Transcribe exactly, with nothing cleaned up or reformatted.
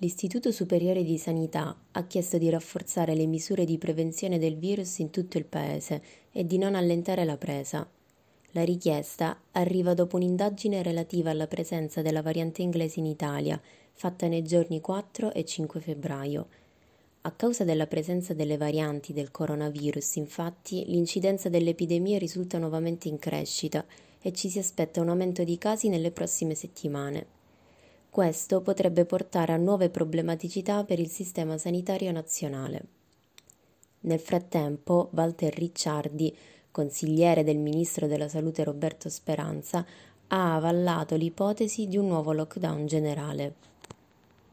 L'Istituto Superiore di Sanità ha chiesto di rafforzare le misure di prevenzione del virus in tutto il paese e di non allentare la presa. La richiesta arriva dopo un'indagine relativa alla presenza della variante inglese in Italia, fatta nei giorni quattro e cinque febbraio. A causa della presenza delle varianti del coronavirus, infatti, l'incidenza dell'epidemia risulta nuovamente in crescita e ci si aspetta un aumento di casi nelle prossime settimane. Questo potrebbe portare a nuove problematicità per il sistema sanitario nazionale. Nel frattempo, Walter Ricciardi, consigliere del ministro della Salute Roberto Speranza, ha avallato l'ipotesi di un nuovo lockdown generale.